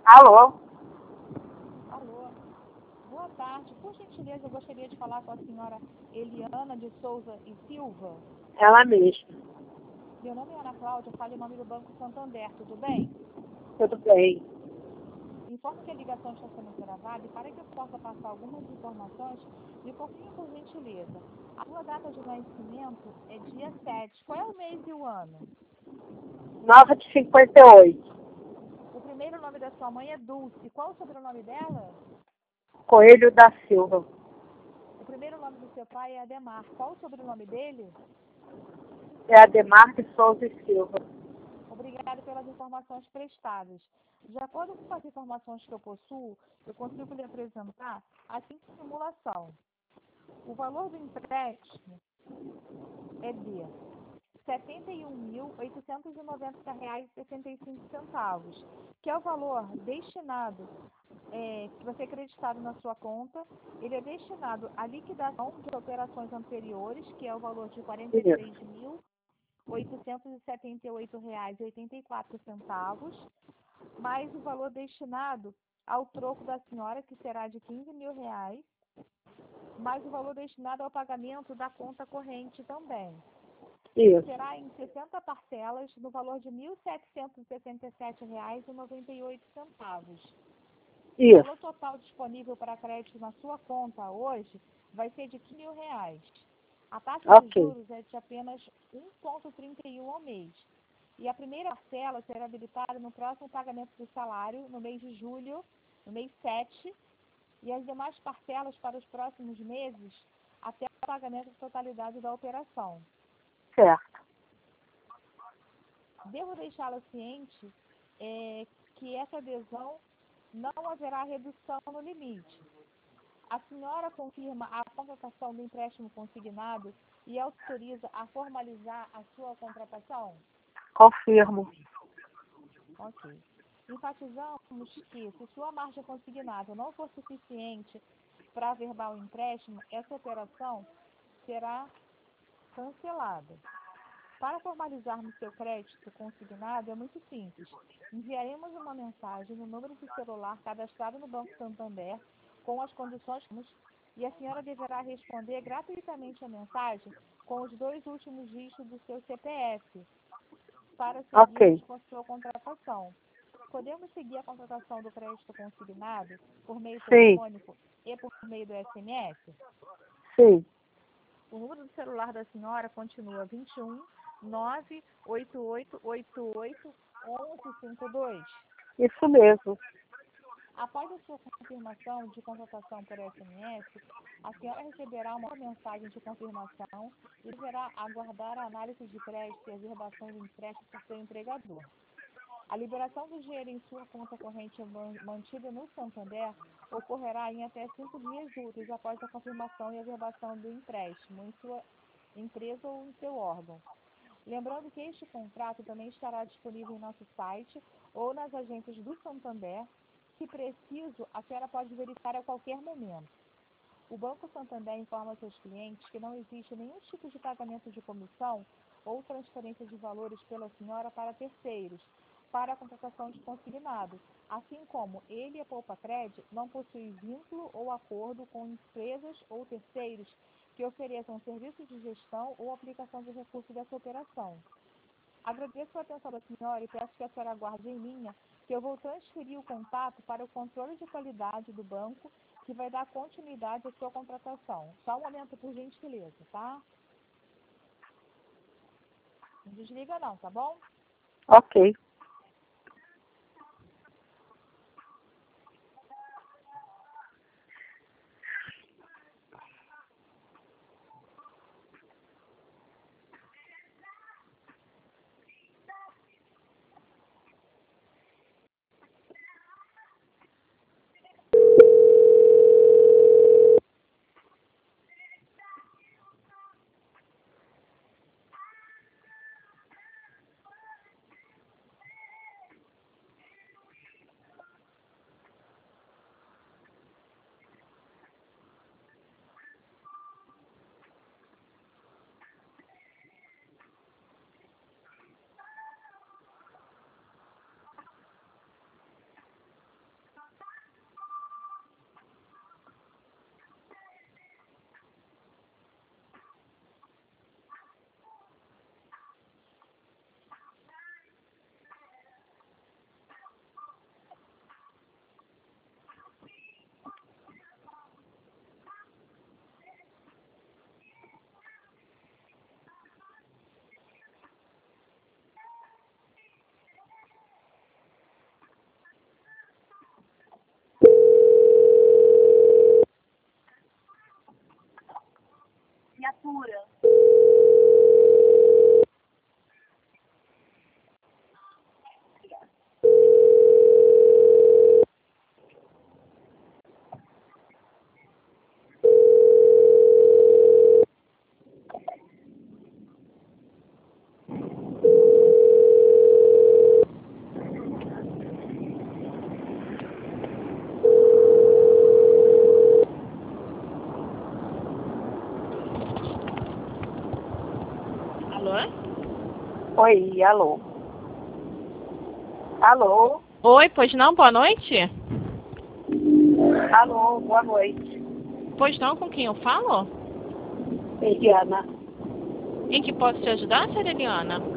Alô? Alô, boa tarde. Por gentileza, eu gostaria de falar com a senhora Eliana de Souza e Silva. Ela mesma. Meu nome é Ana Cláudia, falo em nome do Banco Santander, tudo bem? Tudo bem. Informo que a ligação está sendo gravada e para que eu possa passar algumas informações, me confirme por gentileza. A sua data de nascimento é dia 7. Qual é o mês e o ano? 9 de 58. O primeiro nome da sua mãe é Dulce. Qual o sobrenome dela? Coelho da Silva. O primeiro nome do seu pai é Ademar. Qual o sobrenome dele? É Ademar de Souza e Silva. Obrigada pelas informações prestadas. De acordo com as informações que eu possuo, eu consigo lhe apresentar a seguinte simulação. O valor do empréstimo é de R$ 71.890,65, que é o valor destinado, que vai ser acreditado na sua conta. Ele é destinado à liquidação de operações anteriores, que é o valor de R$ 43.878,84, mais o valor destinado ao troco da senhora, que será de R$ 15.000, mais o valor destinado ao pagamento da conta corrente também. Isso. Será em 60 parcelas no valor de R$ 1.767,98. O Isso. valor total disponível para crédito na sua conta hoje vai ser de R$ 15.000. A taxa de Ok. juros é de apenas 1,31 ao mês. E a primeira parcela será habilitada no próximo pagamento do salário, no mês de julho, no mês 7, e as demais parcelas para os próximos meses, até o pagamento da totalidade da operação. Certo. Devo deixá-la ciente que essa adesão não haverá redução no limite. A senhora confirma a contratação do empréstimo consignado e autoriza a formalizar a sua contratação? Confirmo. Ok. Enfatizamos que, se sua margem consignada não for suficiente para averbar o empréstimo, essa operação será cancelada. Para formalizarmos seu crédito consignado é muito simples. Enviaremos uma mensagem no número de celular cadastrado no Banco Santander com as condições e a senhora deverá responder gratuitamente a mensagem com os 2 últimos dígitos do seu CPF para seguirmos com a sua contratação. Podemos seguir a contratação do crédito consignado por meio telefônico e por meio do SMS? Sim. O número do celular da senhora continua 21 98888 1152. Isso mesmo. Após a sua confirmação de contratação por SMS, a senhora receberá uma mensagem de confirmação e deverá aguardar a análise de crédito e a averbação do empréstimo por seu empregador. A liberação do dinheiro em sua conta corrente mantida no Santander ocorrerá em até 5 dias úteis após a confirmação e averbação do empréstimo em sua empresa ou em seu órgão. Lembrando que este contrato também estará disponível em nosso site ou nas agências do Santander. Se preciso, a senhora pode verificar a qualquer momento. O Banco Santander informa a seus clientes que não existe nenhum tipo de pagamento de comissão ou transferência de valores pela senhora para terceiros, para a contratação de consignado, assim como ele e a Poupa Cred não possuem vínculo ou acordo com empresas ou terceiros que ofereçam serviços de gestão ou aplicação de recursos dessa operação. Agradeço a atenção da senhora e peço que a senhora aguarde em linha, que eu vou transferir o contato para o controle de qualidade do banco, que vai dar continuidade à sua contratação. Só um momento, por gentileza, tá? Não desliga não, tá bom? Ok. Alô? Oi, alô. Alô? Oi, pois não, boa noite? Alô, boa noite. Pois não, com quem eu falo? Eliana. Em que posso te ajudar, senhora Eliana?